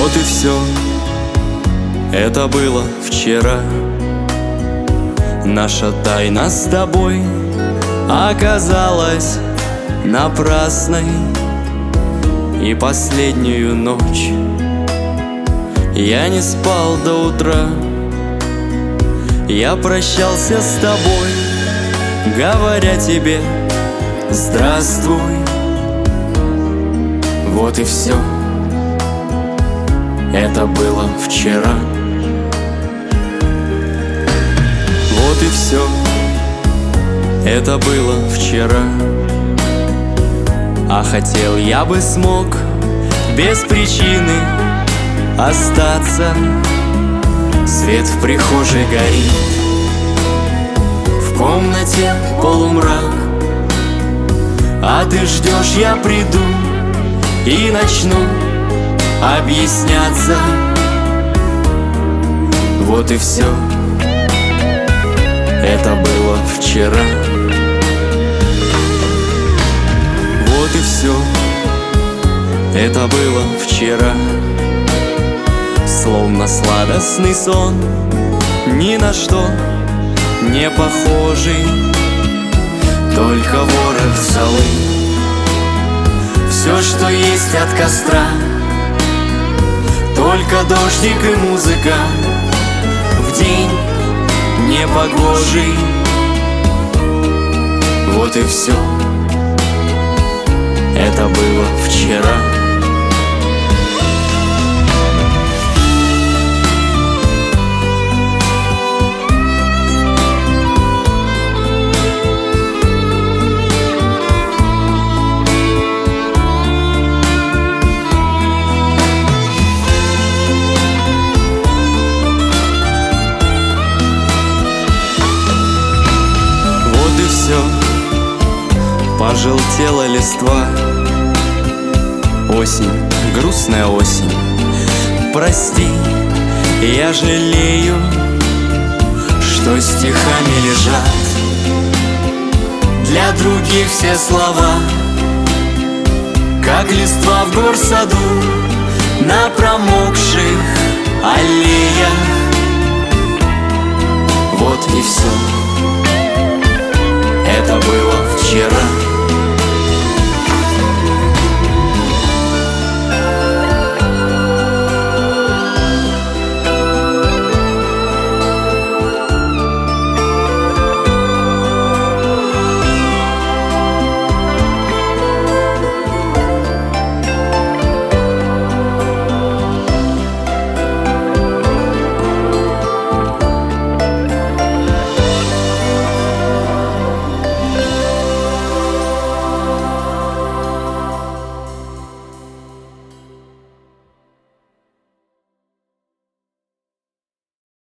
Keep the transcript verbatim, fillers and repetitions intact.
Вот и все, это было вчера. Наша тайна с тобой оказалась напрасной. И последнюю ночь я не спал до утра. Я прощался с тобой, говоря тебе здравствуй. Вот и все, это было вчера. Вот и все, это было вчера. А хотел я бы смог без причины остаться. Свет в прихожей горит, в комнате полумрак. А ты ждешь, я приду и начну объясняться. Вот и все, это было вчера. Вот и все, это было вчера. Словно сладостный сон, ни на что не похожий. Только ворох золы, все, что есть от костра. Только дождик и музыка в день непогожий. Вот и все, это было вчера. Все, пожелтела листва. Осень, грустная осень, прости, я жалею, что стихами лежат для других все слова, как листва в горсаду на промокших аллеях. Вот и все, это было вчера.